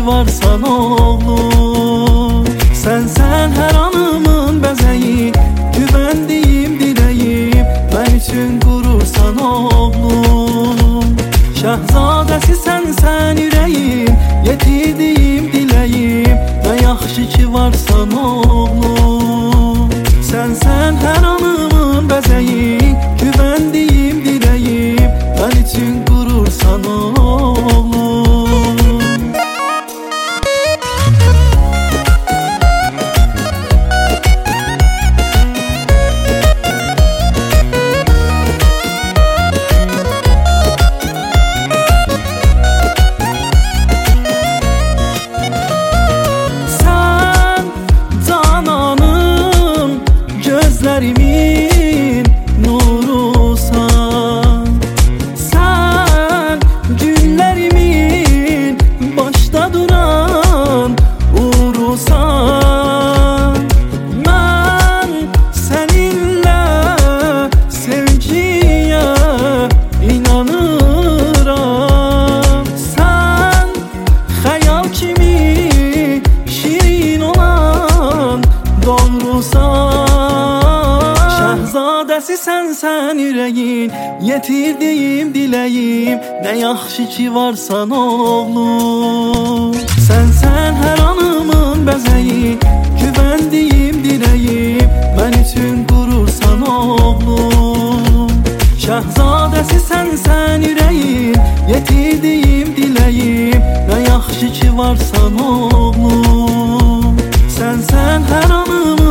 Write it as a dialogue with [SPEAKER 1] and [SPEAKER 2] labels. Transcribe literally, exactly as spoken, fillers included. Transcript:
[SPEAKER 1] varsan oğlum. Sensen her anımın bəzəyi, güvəndiyim diləyim, mən üçün qurursan oğlum. Şəhzadəsi sənsən ürəyim, yetirdiyim diləyim, nə yaxşı ki varsan oğlum. Sensən hər anımın bəzəyi, güvəndiyim diləyim, mən üçün qurursan oğlum. Gözlərimin nurusan, sən günlərimin başda duran uğrusan. Mən səninlə sevgiyə inanıram. Sən xəyal kimi şirin olan doğrusan. Şəhzadəsi sənsən ürəyin, yetirdiyim diləyim, nə yaxşı ki varsan oğlum. Sənsən hər anımın bəzəyi, güvəndiyim diləyim, mən üçün qurursan oğlum. Şəhzadəsi sənsən ürəyin, yetirdiyim diləyim, nə yaxşı ki varsan oğlum. Sənsən hər anımın